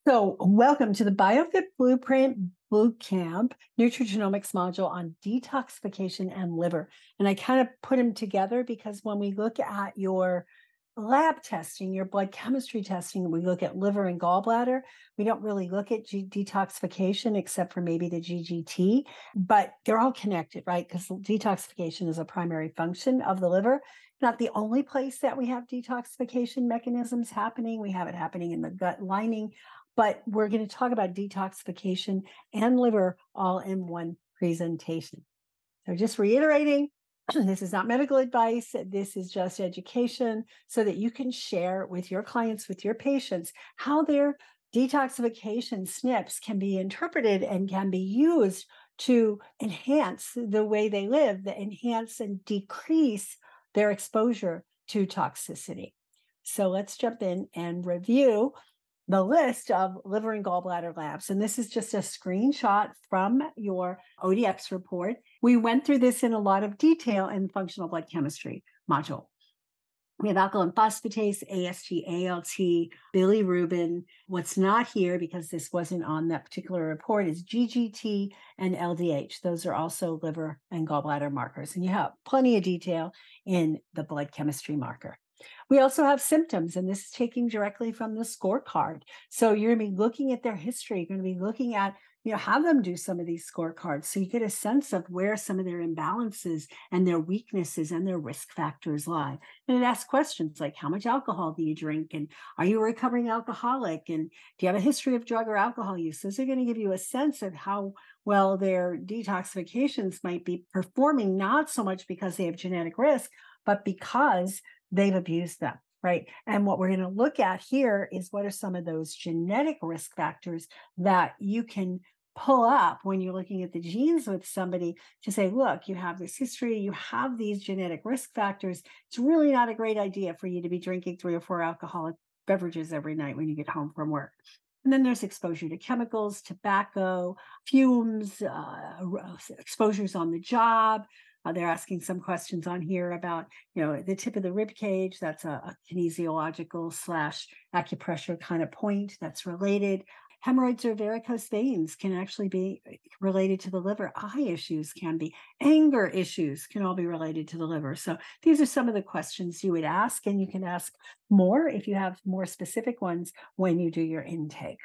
So, welcome to the BioFit Blueprint Bootcamp Nutrigenomics module on detoxification and liver. And I kind of put them together because when we look at your lab testing, your blood chemistry testing, we look at liver and gallbladder. We don't really look at detoxification except for maybe the GGT, but they're all connected, right? Because detoxification is a primary function of the liver. Not the only place that we have detoxification mechanisms happening. We have it happening in the gut lining, but we're going to talk about detoxification and liver all in one presentation. So just reiterating, this is not medical advice. This is just education so that you can share with your clients, with your patients, how their detoxification SNPs can be interpreted and can be used to enhance the way they live, that enhance and decrease their exposure to toxicity. So let's jump in and review the list of liver and gallbladder labs. And this is just a screenshot from your ODX report. We went through this in a lot of detail in the functional blood chemistry module. We have alkaline phosphatase, AST, ALT, bilirubin. What's not here, because this wasn't on that particular report, is GGT and LDH. Those are also liver and gallbladder markers. And you have plenty of detail in the blood chemistry marker. We also have symptoms, and this is taking directly from the scorecard. So you're going to be looking at their history. You're going to be looking at, have them do some of these scorecards so you get a sense of where some of their imbalances and their weaknesses and their risk factors lie. And it asks questions like, how much alcohol do you drink? And are you a recovering alcoholic? And do you have a history of drug or alcohol use? Those are going to give you a sense of how well their detoxifications might be performing, not so much because they have genetic risk, but because they've abused them, right? And what we're going to look at here is what are some of those genetic risk factors that you can pull up when you're looking at the genes with somebody to say, look, you have this history, you have these genetic risk factors. It's really not a great idea for you to be drinking 3 or 4 alcoholic beverages every night when you get home from work. And then there's exposure to chemicals, tobacco, fumes, exposures on the job. They're asking some questions on here about, the tip of the rib cage. That's a kinesiological / acupressure kind of point that's related. Hemorrhoids or varicose veins can actually be related to the liver. Eye issues can be. Anger issues can all be related to the liver. So these are some of the questions you would ask, and you can ask more if you have more specific ones when you do your intake.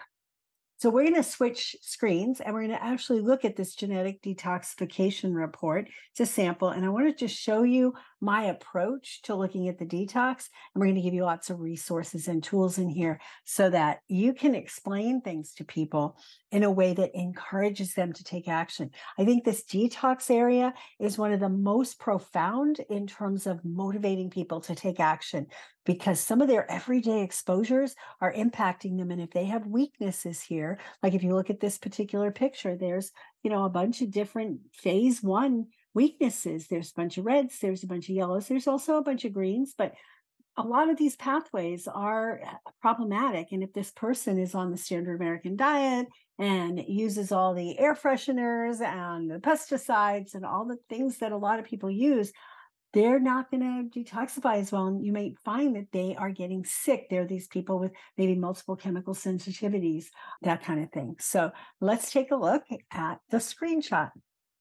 So we're going to switch screens and we're going to actually look at this genetic detoxification report. It's a sample, and I want to just show you my approach to looking at the detox. And we're going to give you lots of resources and tools in here so that you can explain things to people in a way that encourages them to take action. I think this detox area is one of the most profound in terms of motivating people to take action, because some of their everyday exposures are impacting them. And if they have weaknesses here, like if you look at this particular picture, there's, a bunch of different phase 1 weaknesses. There's a bunch of reds, there's a bunch of yellows, there's also a bunch of greens, but a lot of these pathways are problematic. And if this person is on the standard American diet and uses all the air fresheners and the pesticides and all the things that a lot of people use, they're not going to detoxify as well. And you may find that they are getting sick. There are these people with maybe multiple chemical sensitivities, that kind of thing. So let's take a look at the screenshot.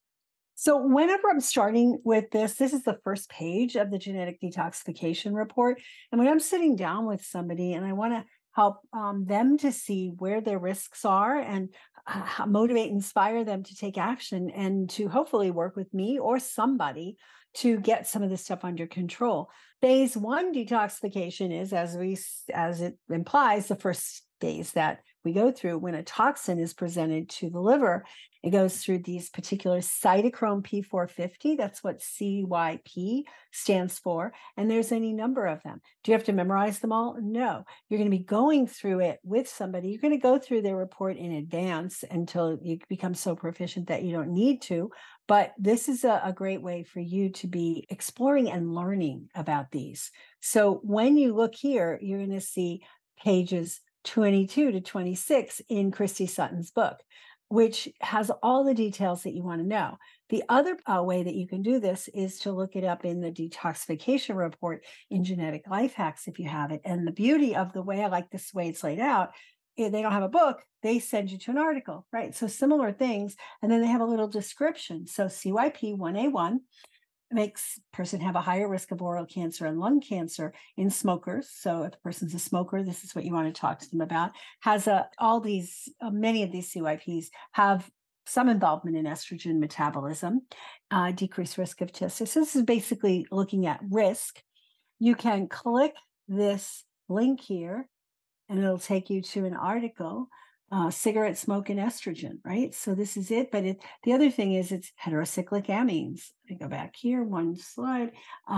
So whenever I'm starting with this is the first page of the genetic detoxification report. And when I'm sitting down with somebody and I want to help them to see where their risks are and motivate, inspire them to take action and to hopefully work with me or somebody to get some of this stuff under control. Phase 1 detoxification is, as it implies, the first phase that we go through when a toxin is presented to the liver. It goes through these particular cytochrome P450. That's what CYP stands for. And there's any number of them. Do you have to memorize them all? No. You're going to be going through it with somebody. You're going to go through their report in advance until you become so proficient that you don't need to. But this is a great way for you to be exploring and learning about these. So when you look here, you're going to see pages 22 to 26 in Christy Sutton's book, which has all the details that you want to know. The other way that you can do this is to look it up in the detoxification report in Genetic Life Hacks if you have it. And the beauty of the way I like this way it's laid out if they don't have a book, they send you to an article, right? So similar things. And then they have a little description. So CYP 1A1 makes a person have a higher risk of oral cancer and lung cancer in smokers. So if a person's a smoker, this is what you want to talk to them about. Has all these, many of these CYPs have some involvement in estrogen metabolism, decreased risk of testosterone. So this is basically looking at risk. You can click this link here and it'll take you to an article, cigarette smoke and estrogen, right? So this is it. But the other thing is it's heterocyclic amines. I go back here, one slide,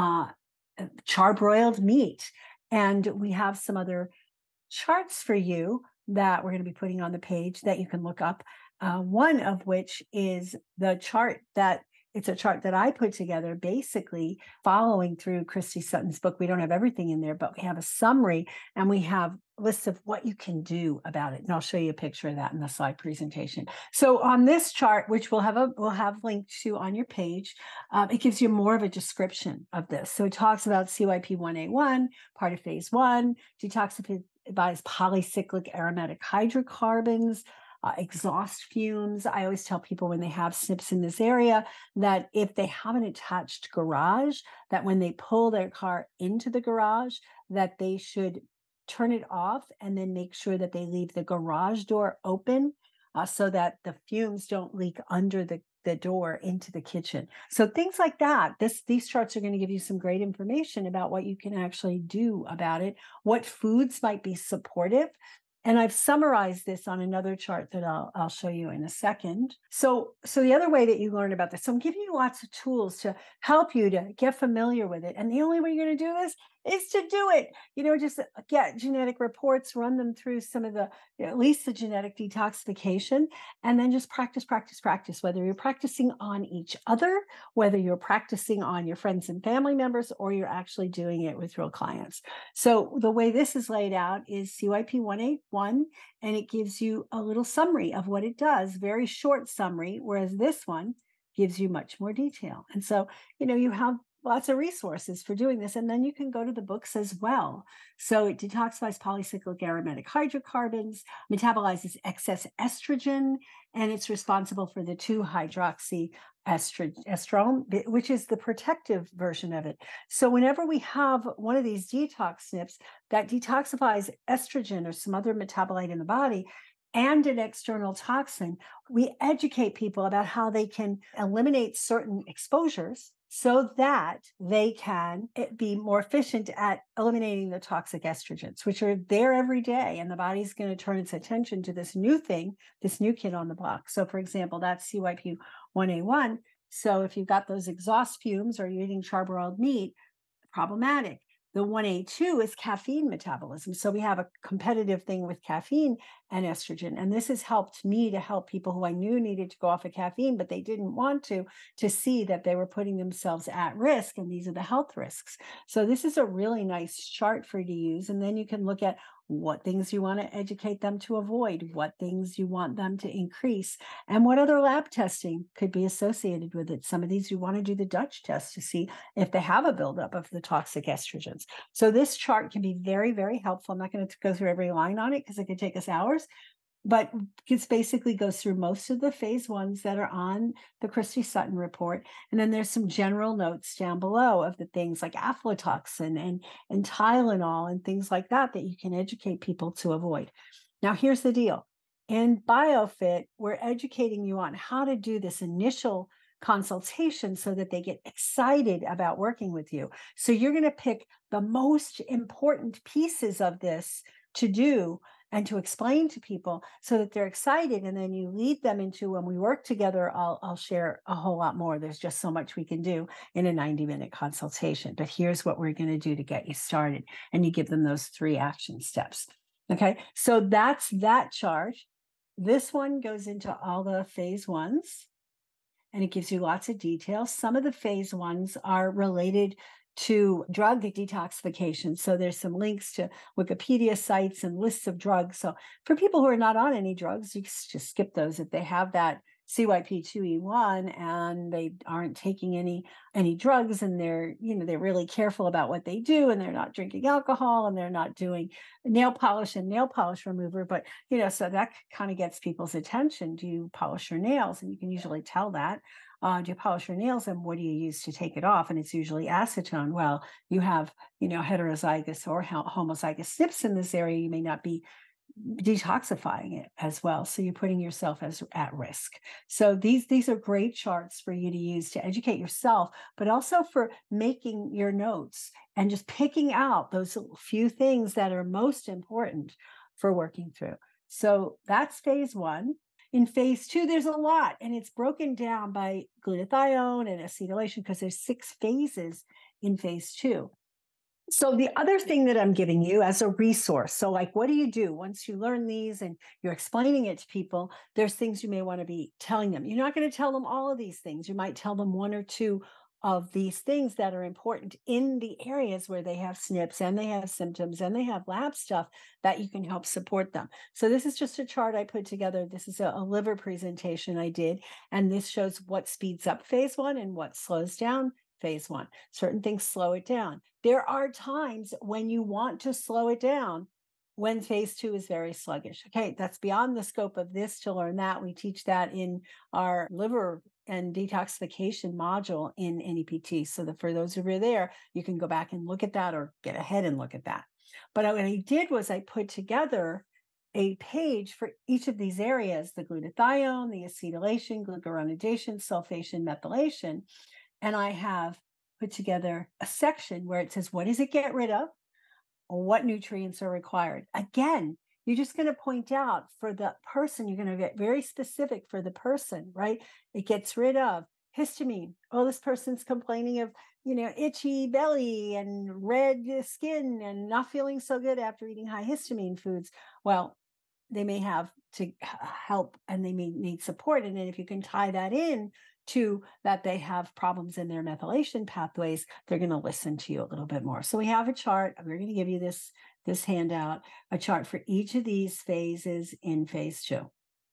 charbroiled meat. And we have some other charts for you that we're going to be putting on the page that you can look up. One of which is the chart that it's a chart that I put together, basically following through Christy Sutton's book. We don't have everything in there, but we have a summary and we have lists of what you can do about it. And I'll show you a picture of that in the slide presentation. So on this chart, which we'll have linked to on your page, it gives you more of a description of this. So it talks about CYP1A1, part of phase 1, detoxifies polycyclic aromatic hydrocarbons, exhaust fumes. I always tell people when they have SNPs in this area that if they have an attached garage, that when they pull their car into the garage, that they should turn it off and then make sure that they leave the garage door open so that the fumes don't leak under the door into the kitchen. So things like that. These charts are going to give you some great information about what you can actually do about it, what foods might be supportive. And I've summarized this on another chart that I'll show you in a second. So the other way that you learn about this, so I'm giving you lots of tools to help you to get familiar with it. And the only way you're going to do this is to do it. Just get genetic reports, run them through some of at least the genetic detoxification, and then just practice, whether you're practicing on each other, whether you're practicing on your friends and family members, or you're actually doing it with real clients. So the way this is laid out is CYP 181, and it gives you a little summary of what it does, very short summary, whereas this one gives you much more detail. And so, you have lots of resources for doing this. And then you can go to the books as well. So it detoxifies polycyclic aromatic hydrocarbons, metabolizes excess estrogen, and it's responsible for the 2-hydroxyestrone, which is the protective version of it. So whenever we have one of these detox SNPs that detoxifies estrogen or some other metabolite in the body, and an external toxin, we educate people about how they can eliminate certain exposures so that they can be more efficient at eliminating the toxic estrogens, which are there every day. And the body's going to turn its attention to this new thing, this new kid on the block. So for example, that's CYP1A1. So if you've got those exhaust fumes or you're eating charbroiled meat, problematic. The 1A2 is caffeine metabolism. So we have a competitive thing with caffeine and estrogen. And this has helped me to help people who I knew needed to go off of caffeine, but they didn't want to see that they were putting themselves at risk. And these are the health risks. So this is a really nice chart for you to use. And then you can look at what things you want to educate them to avoid, what things you want them to increase, and what other lab testing could be associated with it. Some of these you want to do the Dutch test to see if they have a buildup of the toxic estrogens. So this chart can be very, very helpful. I'm not going to go through every line on it because it could take us hours, but it basically goes through most of the phase 1s that are on the Christy Sutton report. And then there's some general notes down below of the things like aflatoxin and Tylenol and things like that you can educate people to avoid. Now, here's the deal. In BioFit, we're educating you on how to do this initial consultation so that they get excited about working with you. So you're going to pick the most important pieces of this to do and to explain to people so that they're excited. And then you lead them into, when we work together, I'll share a whole lot more. There's just so much we can do in a 90-minute consultation. But here's what we're going to do to get you started. And you give them those 3 action steps. Okay, so that's that chart. This one goes into all the phase 1s. And it gives you lots of details. Some of the phase 1s are related to drug detoxification. So there's some links to Wikipedia sites and lists of drugs. So for people who are not on any drugs, you just skip those if they have that CYP2E1 and they aren't taking any drugs, and they're really careful about what they do, and they're not drinking alcohol, and they're not doing nail polish and nail polish remover. But so that kind of gets people's attention. Do you polish your nails? And you can usually tell that. Do you polish your nails, and what do you use to take it off? And it's usually acetone. Well, you have heterozygous or homozygous SNPs in this area. You may not be detoxifying it as well, so you're putting yourself at risk. So these are great charts for you to use to educate yourself, but also for making your notes and just picking out those few things that are most important for working through. So that's phase 1. In phase 2, there's a lot, and it's broken down by glutathione and acetylation because there's 6 phases in phase 2. So the other thing that I'm giving you as a resource, so like, what do you do once you learn these and you're explaining it to people? There's things you may want to be telling them. You're not going to tell them all of these things. You might tell them 1 or 2 of these things that are important in the areas where they have SNPs and they have symptoms and they have lab stuff that you can help support them. So this is just a chart I put together. This is a liver presentation I did, and this shows what speeds up phase 1 and what slows down phase 1. Certain things slow it down. There are times when you want to slow it down when phase 2 is very sluggish. Okay, that's beyond the scope of this to learn that. We teach that in our liver and detoxification module in NEPT. So that for those of you there, you can go back and look at that or get ahead and look at that. But what I did was I put together a page for each of these areas: the glutathione, the acetylation, glucuronidation, sulfation, methylation. And I have put together a section where it says, what does it get rid of? What nutrients are required? Again, you're just going to point out for the person, you're going to get very specific for the person, right? It gets rid of histamine. Oh, this person's complaining of, itchy belly and red skin and not feeling so good after eating high histamine foods. Well, they may have to help and they may need support. And then if you can tie that in to that they have problems in their methylation pathways, they're going to listen to you a little bit more. So we have a chart. We're going to give you this handout, a chart for each of these phases in phase 2.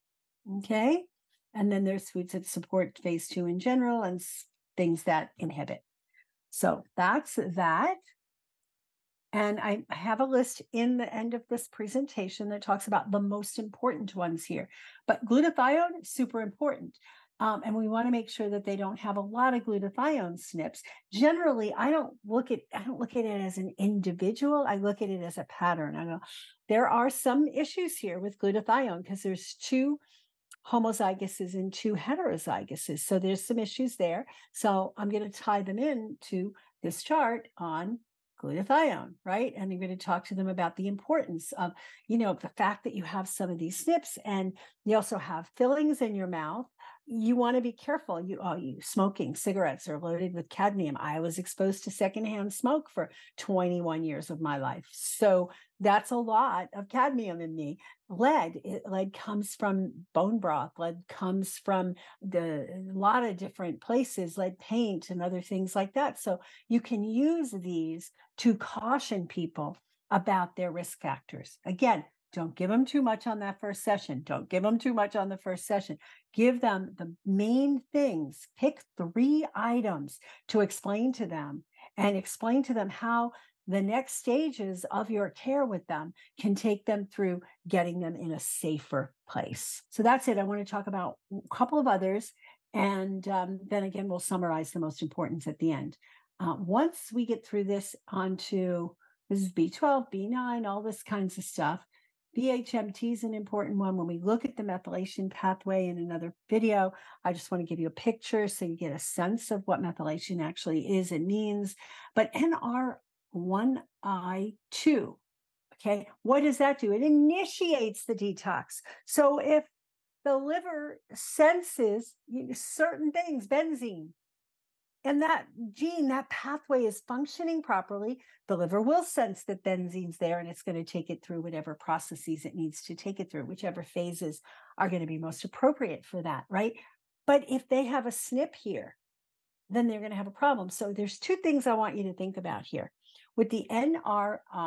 Okay. And then there's foods that support phase 2 in general and things that inhibit. So that's that. And I have a list in the end of this presentation that talks about the most important ones here. But glutathione is super important. And we want to make sure that they don't have a lot of glutathione SNPs. Generally, I don't look at it as an individual. I look at it as a pattern. I know there are some issues here with glutathione because there's 2 homozyguses and 2 heterozyguses. So there's some issues there. So I'm going to tie them in to this chart on glutathione, right? And I'm going to talk to them about the importance of, the fact that you have some of these SNPs and you also have fillings in your mouth. You want to be careful. You smoking cigarettes are loaded with cadmium. I was exposed to secondhand smoke for 21 years of my life. So that's a lot of cadmium in me. Lead comes from bone broth. Lead comes from a lot of different places, lead paint and other things like that. So you can use these to caution people about their risk factors. Again, don't give them too much on that first session. Don't give them too much on the first session. Give them the main things. Pick 3 items to explain to them and explain to them how the next stages of your care with them can take them through getting them in a safer place. So that's it. I want to talk about a couple of others. And then again, we'll summarize the most important at the end. Once we get through this onto, this is B12, B9, all this kinds of stuff. BHMT is an important one. When we look at the methylation pathway in another video, I just want to give you a picture so you get a sense of what methylation actually is and means. But NR1I2, okay, what does that do? It initiates the detox. So if the liver senses certain things, benzene, and that gene, that pathway is functioning properly, the liver will sense that benzene's there and it's going to take it through whatever processes it needs to take it through, whichever phases are going to be most appropriate for that, right? But if they have a SNP here, then they're going to have a problem. So there's 2 things I want you to think about here. With the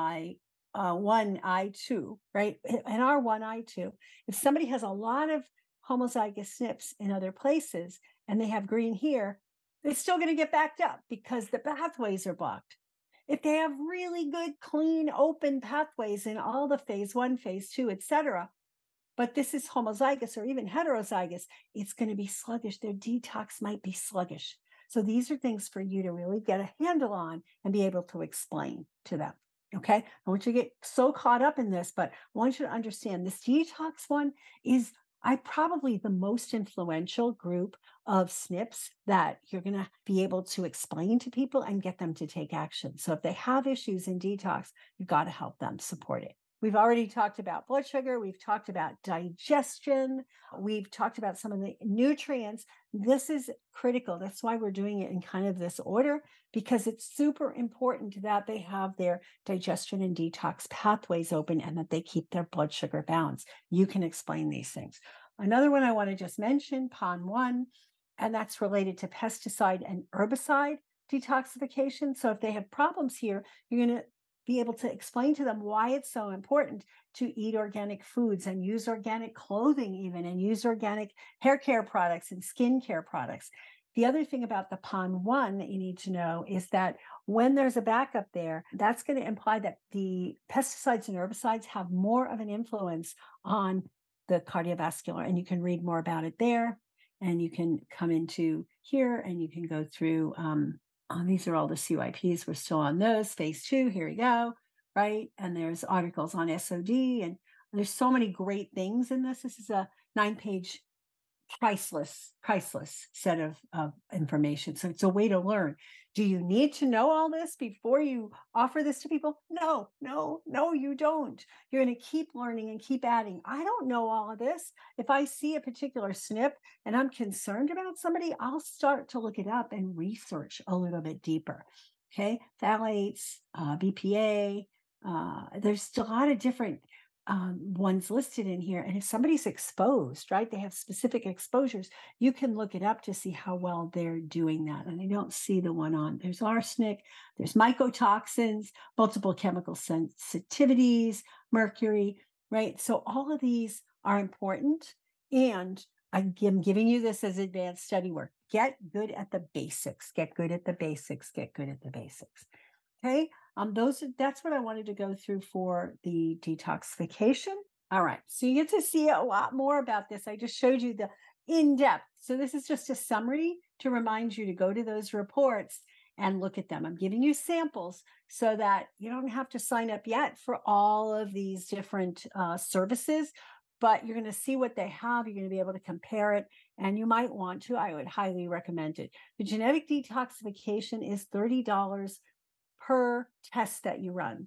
NR1I2, right? NR1I2, if somebody has a lot of homozygous SNPs in other places and they have green here, they're still going to get backed up because the pathways are blocked. If they have really good, clean, open pathways in all the phase 1, phase 2, et cetera, but this is homozygous or even heterozygous, it's going to be sluggish. Their detox might be sluggish. So these are things for you to really get a handle on and be able to explain to them. Okay. I want you to get so caught up in this, but I want you to understand this detox one is probably the most influential group of SNPs that you're going to be able to explain to people and get them to take action. So if they have issues in detox, you've got to help them support it. We've already talked about blood sugar. We've talked about digestion. We've talked about some of the nutrients. This is critical. That's why we're doing it in kind of this order, because it's super important that they have their digestion and detox pathways open and that they keep their blood sugar balanced. You can explain these things. Another one I want to just mention, PON1, and that's related to pesticide and herbicide detoxification. So if they have problems here, you're going to be able to explain to them why it's so important to eat organic foods and use organic clothing even, and use organic hair care products and skin care products. The other thing about the PON1 that you need to know is that when there's a backup there, that's going to imply that the pesticides and herbicides have more of an influence on the cardiovascular, and you can read more about it there, and you can come into here and you can go through these are all the CYPs. We're still on those. Phase 2, here we go, right? And there's articles on SOD, and there's so many great things in this. This is a 9-page priceless set of information. So it's a way to learn. Do you need to know all this before you offer this to people? No, you don't. You're going to keep learning and keep adding. I don't know all of this. If I see a particular SNP and I'm concerned about somebody, I'll start to look it up and research a little bit deeper. Okay. Phthalates, BPA, there's a lot of different ones listed in here. And if somebody's exposed, right, they have specific exposures, you can look it up to see how well they're doing that. And I don't see the one on. There's arsenic, there's mycotoxins, multiple chemical sensitivities, mercury, right? So all of these are important. And I'm giving you this as advanced study work. Get good at the basics. Get good at the basics. Get good at the basics. Okay. That's what I wanted to go through for the detoxification. All right. So you get to see a lot more about this. I just showed you the in-depth. So this is just a summary to remind you to go to those reports and look at them. I'm giving you samples so that you don't have to sign up yet for all of these different services, but you're going to see what they have. You're going to be able to compare it, and you might want to. I would highly recommend it. The genetic detoxification is $30 per test that you run.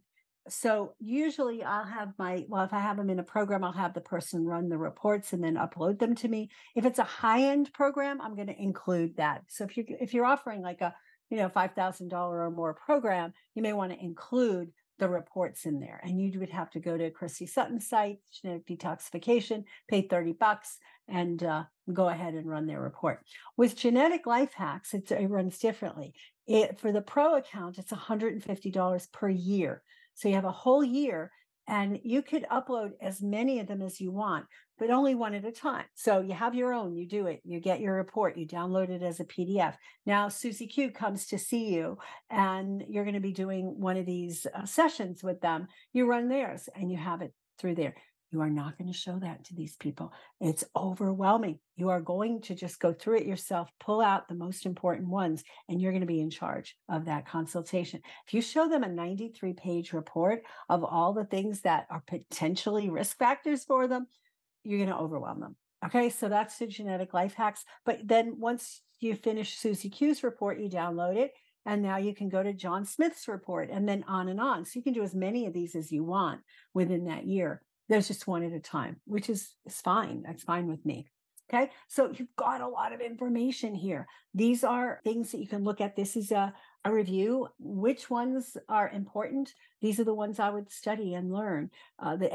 So usually I'll have if I have them in a program, I'll have the person run the reports and then upload them to me. If it's a high-end program, I'm going to include that. So if you're offering like a $5,000 or more program, you may want to include the reports in there. And you would have to go to Christy Sutton's site, Genetic Detoxification, pay $30 and go ahead and run their report. With Genetic Life Hacks, it runs differently. For the pro account, it's $150 per year. So you have a whole year, and you could upload as many of them as you want, but only one at a time. So you have your own, you do it, you get your report, you download it as a PDF. Now Susie Q comes to see you, and you're going to be doing one of these sessions with them. You run theirs and you have it through there. You are not going to show that to these people. It's overwhelming. You are going to just go through it yourself, pull out the most important ones, and you're going to be in charge of that consultation. If you show them a 93-page report of all the things that are potentially risk factors for them, you're going to overwhelm them. Okay, so that's the Genetic Life Hacks. But then once you finish Susie Q's report, you download it. And now you can go to John Smith's report, and then on and on. So you can do as many of these as you want within that year. There's just one at a time, which is fine. That's fine with me. Okay. So you've got a lot of information here. These are things that you can look at. This is a review. Which ones are important? These are the ones I would study and learn. The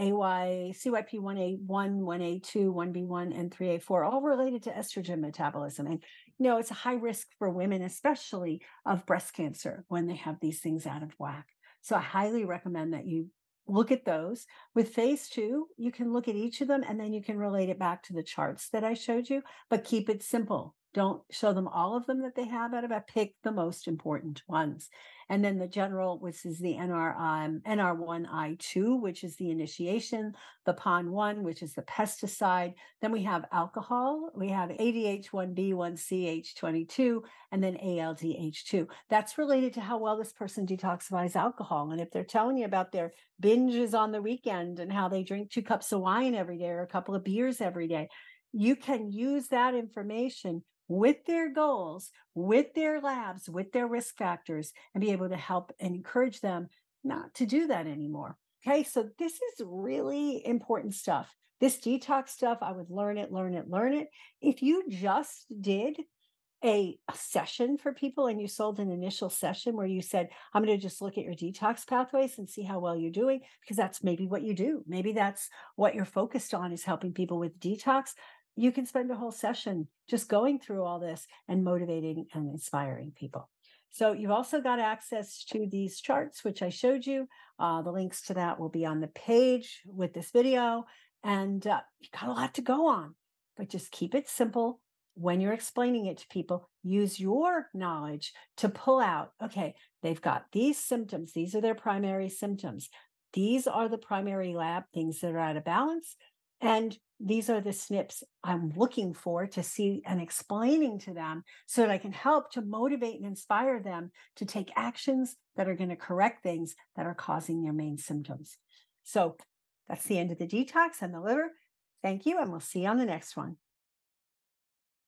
CYP 1A1, 1A2, 1B1, and 3A4, all related to estrogen metabolism. And, it's a high risk for women, especially of breast cancer, when they have these things out of whack. So I highly recommend that you look at those. With phase 2, you can look at each of them and then you can relate it back to the charts that I showed you, but keep it simple. Don't show them all of them that they have out of it. Pick the most important ones. And then the general, which is the NR1I2, which is the initiation, the PON1, which is the pesticide. Then we have alcohol. We have ADH1B1CH22, and then ALDH2. That's related to how well this person detoxifies alcohol. And if they're telling you about their binges on the weekend and how they drink 2 cups of wine every day or a couple of beers every day, you can use that information with their goals, with their labs, with their risk factors, and be able to help and encourage them not to do that anymore. Okay, so this is really important stuff. This detox stuff, I would learn it. If you just did a session for people and you sold an initial session where you said, I'm going to just look at your detox pathways and see how well you're doing, because that's maybe what you do. Maybe that's what you're focused on, is helping people with detox. You can spend a whole session just going through all this and motivating and inspiring people. So you've also got access to these charts, which I showed you. The links to that will be on the page with this video. And you've got a lot to go on, but just keep it simple. When you're explaining it to people, use your knowledge to pull out, okay, they've got these symptoms. These are their primary symptoms. These are the primary lab things that are out of balance. And these are the SNPs I'm looking for to see and explaining to them so that I can help to motivate and inspire them to take actions that are going to correct things that are causing their main symptoms. So that's the end of the detox and the liver. Thank you, and we'll see you on the next one.